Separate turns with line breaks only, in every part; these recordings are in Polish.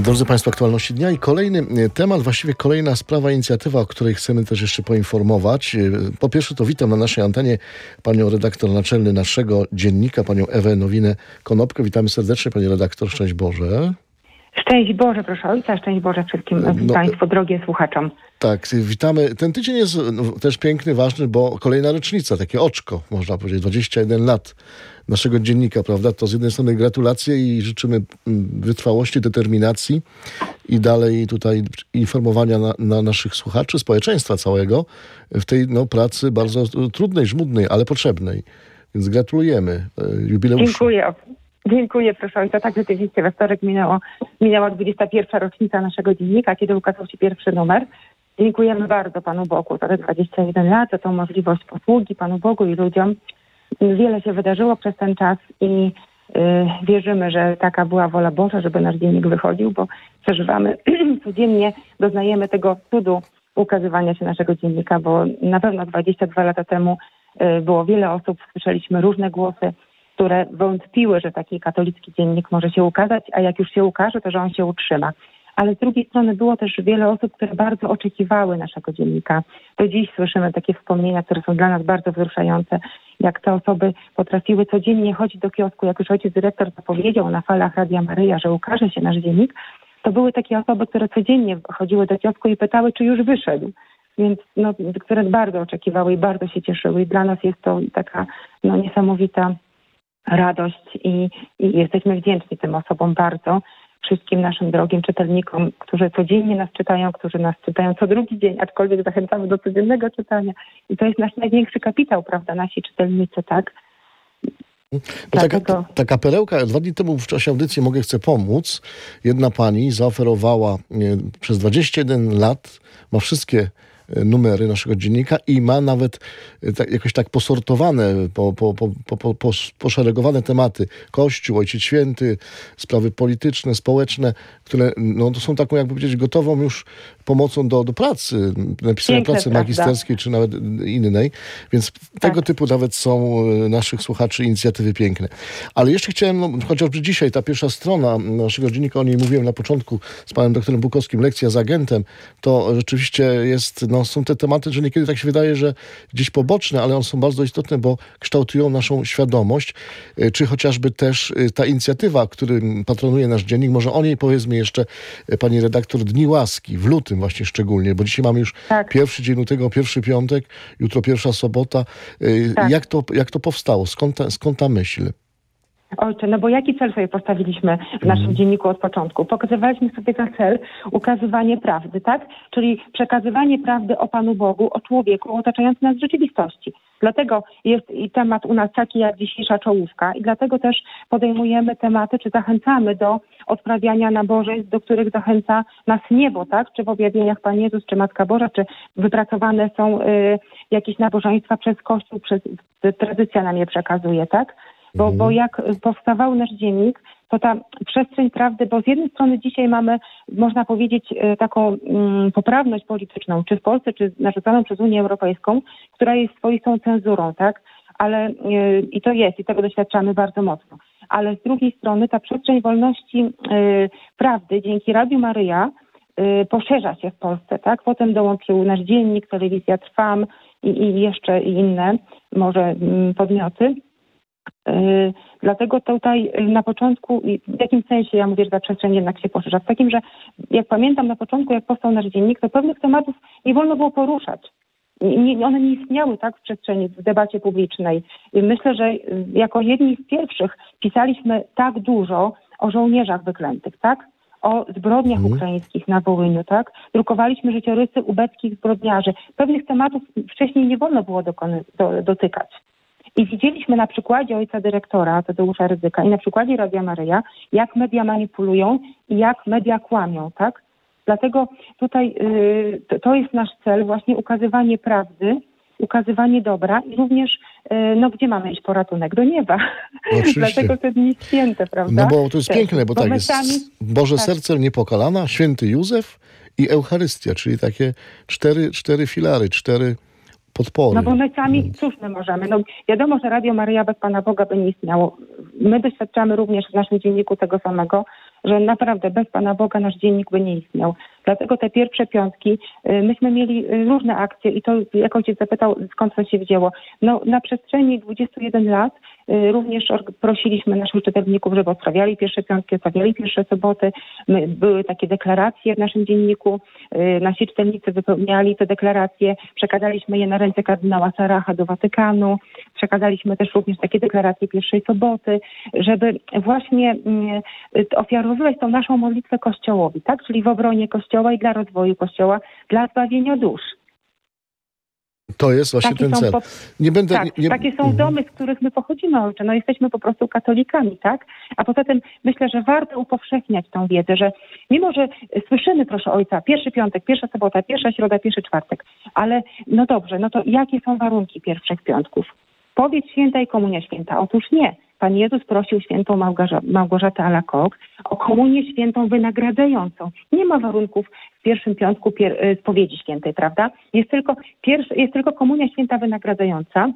Drodzy Państwo, aktualności dnia i kolejny temat, właściwie kolejna sprawa, inicjatywa, o której chcemy też jeszcze poinformować. Po pierwsze to witam na naszej antenie panią redaktor naczelny naszego dziennika, panią Ewę Nowinę-Konopkę. Witamy serdecznie, pani redaktor. Szczęść Boże.
Szczęść Boże, proszę ojca, szczęść Boże wszystkim Państwu, drogie słuchaczom.
Tak, witamy. Ten tydzień jest też piękny, ważny, bo kolejna rocznica, takie oczko, można powiedzieć, 21 lat naszego dziennika, prawda? To z jednej strony gratulacje i życzymy wytrwałości, determinacji i dalej tutaj informowania na naszych słuchaczy, społeczeństwa całego w tej pracy bardzo trudnej, żmudnej, ale potrzebnej. Więc gratulujemy jubileuszu.
Dziękuję, proszę ojca. Tak, rzeczywiście we wtorek minęła 21. rocznica naszego dziennika, kiedy ukazał się pierwszy numer. Dziękujemy bardzo Panu Bogu za te 21 lat, za tą możliwość posługi Panu Bogu i ludziom. Wiele się wydarzyło przez ten czas i wierzymy, że taka była wola Boża, żeby nasz dziennik wychodził, bo przeżywamy codziennie, doznajemy tego cudu ukazywania się naszego dziennika, bo na pewno 22 lata temu było wiele osób, słyszeliśmy różne głosy, które wątpiły, że taki katolicki dziennik może się ukazać, a jak już się ukaże, to że on się utrzyma. Ale z drugiej strony było też wiele osób, które bardzo oczekiwały naszego dziennika. Do dziś słyszymy takie wspomnienia, które są dla nas bardzo wzruszające, jak te osoby potrafiły codziennie chodzić do kiosku, jak już ojciec dyrektor zapowiedział na falach Radia Maryja, że ukaże się nasz dziennik, to były takie osoby, które codziennie chodziły do kiosku i pytały, czy już wyszedł. Więc które bardzo oczekiwały i bardzo się cieszyły. I dla nas jest to taka niesamowita radość i jesteśmy wdzięczni tym osobom bardzo, wszystkim naszym drogim czytelnikom, którzy codziennie nas czytają, którzy nas czytają co drugi dzień, aczkolwiek zachęcamy do codziennego czytania. I to jest nasz największy kapitał, prawda, nasi czytelnicy, tak?
Taka perełka, 2 dni temu w czasie audycji Chcę pomóc. Jedna pani zaoferowała przez 21 lat, ma wszystkie numery naszego dziennika i ma nawet jakoś tak posortowane, poszeregowane tematy. Kościół, Ojciec Święty, sprawy polityczne, społeczne, które to są taką, jakby powiedzieć, gotową już pomocą do pracy, napisania pracy magisterskiej czy nawet innej. Więc tego typu nawet są naszych słuchaczy inicjatywy piękne. Ale jeszcze chciałem, chociażby dzisiaj ta pierwsza strona naszego dziennika, o niej mówiłem na początku z panem doktorem Bukowskim, lekcja z agentem, to rzeczywiście jest, są te tematy, że niekiedy tak się wydaje, że gdzieś poboczne, ale one są bardzo istotne, bo kształtują naszą świadomość, czy chociażby też ta inicjatywa, którym patronuje nasz dziennik, może o niej powiedzmy jeszcze pani redaktor, Dni Łaski, w lutym właśnie szczególnie, bo dzisiaj mamy już pierwszy dzień lutego, pierwszy piątek, jutro pierwsza sobota. Jak to powstało? Skąd ta myśl?
Ojcze, bo jaki cel sobie postawiliśmy w naszym dzienniku od początku? Pokazywaliśmy sobie za cel ukazywanie prawdy, tak? Czyli przekazywanie prawdy o Panu Bogu, o człowieku, o otaczającej nas rzeczywistości. Dlatego jest i temat u nas taki jak dzisiejsza czołówka i dlatego też podejmujemy tematy, czy zachęcamy do odprawiania nabożeństw, do których zachęca nas niebo, tak? Czy w objawieniach Pan Jezus, czy Matka Boża, czy wypracowane są jakieś nabożeństwa przez Kościół, tradycja nam je przekazuje, tak? Bo jak powstawał nasz dziennik, to ta przestrzeń prawdy, bo z jednej strony dzisiaj mamy, można powiedzieć, taką poprawność polityczną, czy w Polsce, czy narzucaną przez Unię Europejską, która jest swoistą cenzurą, tak? Ale i to jest, i tego doświadczamy bardzo mocno. Ale z drugiej strony ta przestrzeń wolności prawdy dzięki Radiu Maryja poszerza się w Polsce, tak? Potem dołączył nasz dziennik, telewizja Trwam i jeszcze inne może podmioty. Dlatego tutaj na początku, w jakim sensie ja mówię, że ta przestrzeń jednak się poszerza? W takim, że jak pamiętam na początku, jak powstał nasz dziennik, to pewnych tematów nie wolno było poruszać. One nie istniały tak w przestrzeni, w debacie publicznej. I myślę, że jako jedni z pierwszych pisaliśmy tak dużo o żołnierzach wyklętych, tak? O zbrodniach ukraińskich na Wołyniu, tak? Drukowaliśmy życiorysy ubeckich zbrodniarzy. Pewnych tematów wcześniej nie wolno było dotykać. I widzieliśmy na przykładzie ojca dyrektora Tadeusza Rydzyka i na przykładzie Radia Maryja, jak media manipulują i jak media kłamią, tak? Dlatego tutaj to jest nasz cel, właśnie ukazywanie prawdy, ukazywanie dobra i również, gdzie mamy iść po ratunek? Do nieba. Dlatego te dni święte, prawda?
Bo to jest piękne, bo tak jest Boże Serce Niepokalana, Święty Józef i Eucharystia, czyli takie cztery filary, 4 podpory.
Bo my sami, cóż my możemy? Wiadomo, że Radio Maryja bez Pana Boga by nie istniało. My doświadczamy również w naszym dzienniku tego samego, że naprawdę bez Pana Boga nasz dziennik by nie istniał. Dlatego te pierwsze piątki, myśmy mieli różne akcje i to, jak ojciec zapytał, skąd to się wzięło. No, na przestrzeni 21 lat również prosiliśmy naszych czytelników, żeby odprawiali pierwsze piątki, odprawiali pierwsze soboty. Były takie deklaracje w naszym dzienniku. Nasi czytelnicy wypełniali te deklaracje. Przekazaliśmy je na ręce kardynała Saraha do Watykanu. Przekazaliśmy też również takie deklaracje pierwszej soboty, żeby właśnie ofiarowywać tą naszą modlitwę Kościołowi, tak? Czyli w obronie Kościoła i dla rozwoju Kościoła, dla zbawienia dusz.
To jest właśnie
Takie
ten cel. Nie będę,
takie są domy, z których my pochodzimy, ojcze. No jesteśmy po prostu katolikami, tak? A poza tym myślę, że warto upowszechniać tą wiedzę, że mimo, że słyszymy, proszę ojca, pierwszy piątek, pierwsza sobota, pierwsza środa, pierwszy czwartek, ale no dobrze, no to jakie są warunki pierwszych piątków? Spowiedź święta i komunia święta. Otóż nie. Pan Jezus prosił świętą Małgorzatę Alacoque o komunię świętą wynagradzającą. Nie ma warunków w pierwszym piątku spowiedzi świętej, prawda? Jest tylko komunia święta wynagradzająca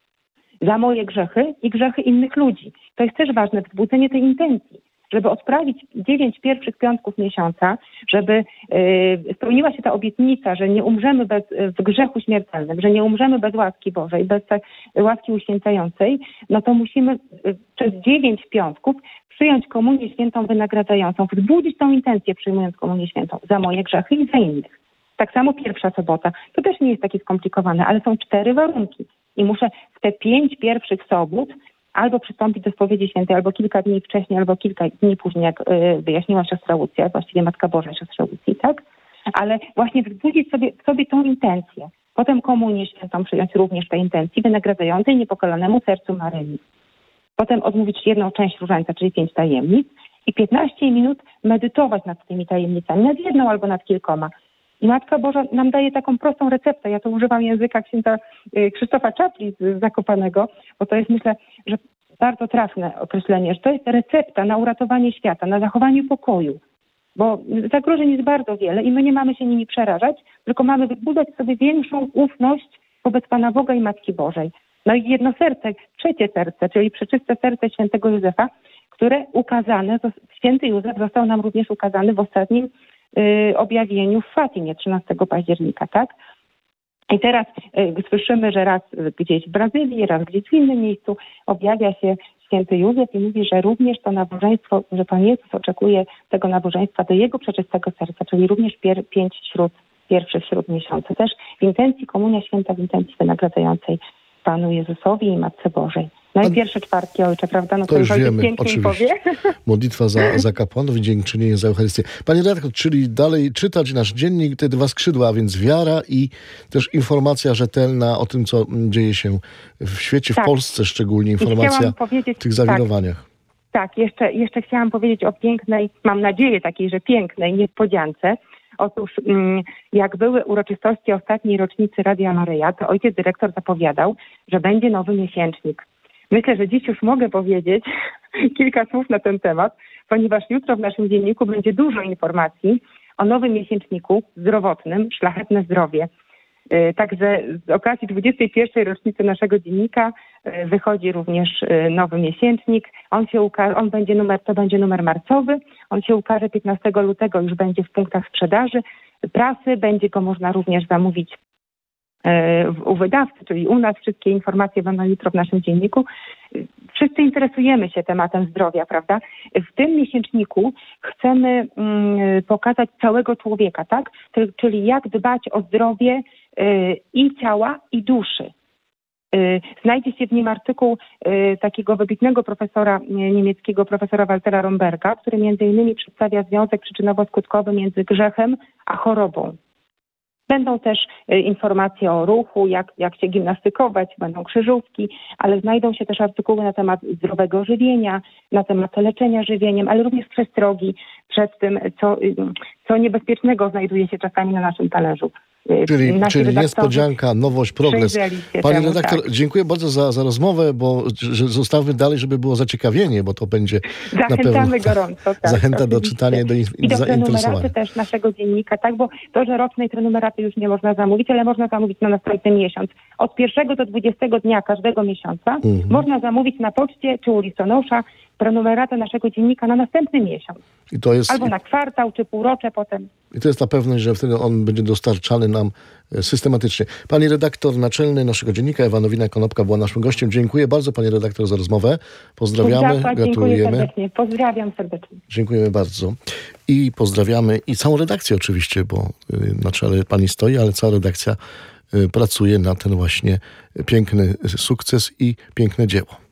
za moje grzechy i grzechy innych ludzi. To jest też ważne, wzbudzenie tej intencji, żeby odprawić 9 pierwszych piątków miesiąca, żeby spełniła się ta obietnica, że nie umrzemy w grzechu śmiertelnym, że nie umrzemy bez łaski Bożej, bez łaski uświęcającej, no to musimy przez 9 piątków przyjąć komunię świętą wynagradzającą, wzbudzić tą intencję przyjmując komunię świętą za moje grzechy i za innych. Tak samo pierwsza sobota. To też nie jest takie skomplikowane, ale są 4 warunki. I muszę w te 5 pierwszych sobot albo przystąpić do spowiedzi świętej, albo kilka dni wcześniej, albo kilka dni później, jak wyjaśniła siostra Łucja, właściwie Matka Boża siostra Łucji, tak? Ale właśnie wzbudzić w sobie tą intencję. Potem komunię świętą przyjąć również tej intencji wynagradzającej niepokalanemu sercu Maryi. Potem odmówić jedną część różańca, czyli 5 tajemnic i 15 minut medytować nad tymi tajemnicami, nad jedną albo nad kilkoma. I Matka Boża nam daje taką prostą receptę. Ja tu używam języka księdza Krzysztofa Czapli z Zakopanego, bo to jest, myślę, że bardzo trafne określenie, że to jest recepta na uratowanie świata, na zachowanie pokoju. Bo zagrożeń jest bardzo wiele i my nie mamy się nimi przerażać, tylko mamy wybudować sobie większą ufność wobec Pana Boga i Matki Bożej. No i jedno serce, trzecie serce, czyli przeczyste serce świętego Józefa, które ukazane, święty Józef został nam również ukazany w ostatnim objawieniu w Fatimie 13 października, tak? I teraz słyszymy, że raz gdzieś w Brazylii, raz gdzieś w innym miejscu objawia się święty Józef i mówi, że również to nabożeństwo, że Pan Jezus oczekuje tego nabożeństwa do Jego przeczystego serca, czyli również 5 pierwszych śród miesiąca. Też w intencji komunia święta, w intencji wynagradzającej Panu Jezusowi i Matce Bożej. No i pierwsze czwartki, ojcze, prawda? No
to już wiemy,
oczywiście. Powie.
Modlitwa za kapłanów i dziękczynienie za Eucharystię. Panie redaktor, czyli dalej czytać nasz dziennik, te 2 skrzydła, a więc wiara i też informacja rzetelna o tym, co dzieje się w świecie, tak. W Polsce szczególnie, informacja w tych zawirowaniach.
Tak, jeszcze chciałam powiedzieć o pięknej, mam nadzieję takiej, że pięknej niespodziance. Otóż jak były uroczystości ostatniej rocznicy Radia Maryja, to ojciec dyrektor zapowiadał, że będzie nowy miesięcznik. Myślę, że dziś już mogę powiedzieć kilka słów na ten temat, ponieważ jutro w naszym dzienniku będzie dużo informacji o nowym miesięczniku zdrowotnym Szlachetne Zdrowie. Także z okazji 21. rocznicy naszego dziennika wychodzi również nowy miesięcznik. To będzie numer marcowy. On się ukaże 15 lutego, już będzie w punktach sprzedaży prasy. Będzie go można również zamówić u wydawcy, czyli u nas. Wszystkie informacje będą jutro w naszym dzienniku. Wszyscy interesujemy się tematem zdrowia, prawda? W tym miesięczniku chcemy pokazać całego człowieka, tak? Czyli jak dbać o zdrowie i ciała, i duszy. Znajdzie się w nim artykuł takiego wybitnego profesora niemieckiego, profesora Waltera Romberga, który między innymi przedstawia związek przyczynowo-skutkowy między grzechem a chorobą. Będą też informacje o ruchu, jak się gimnastykować, będą krzyżówki, ale znajdą się też artykuły na temat zdrowego żywienia, na temat leczenia żywieniem, ale również przestrogi przed tym, co niebezpiecznego znajduje się czasami na naszym talerzu.
Czyli niespodzianka, nowość, progres. Panie redaktor, tak. Dziękuję bardzo za rozmowę, bo zostawmy dalej, żeby było zaciekawienie, bo to będzie na pewno
gorąco, tak,
zachęta do czytania i do
zainteresowania. Też naszego dziennika, tak, bo to, że rocznej prenumeraty już nie można zamówić, ale można zamówić na następny miesiąc. Od 1 do 20 dnia każdego miesiąca można zamówić na poczcie czy u listonosza prenumeratę naszego dziennika na następny miesiąc.
I to jest,
Albo na kwartał, czy półrocze potem.
I to jest ta pewność, że wtedy on będzie dostarczany nam systematycznie. Pani redaktor naczelny naszego dziennika, Ewa Nowina-Konopka, była naszym gościem. Dziękuję bardzo, pani redaktor, za rozmowę. Pozdrawiamy,
Dziękuję
gratulujemy.
serdecznie. Pozdrawiam serdecznie.
Dziękujemy bardzo. I pozdrawiamy i całą redakcję oczywiście, bo na czele pani stoi, ale cała redakcja pracuje na ten właśnie piękny sukces i piękne dzieło.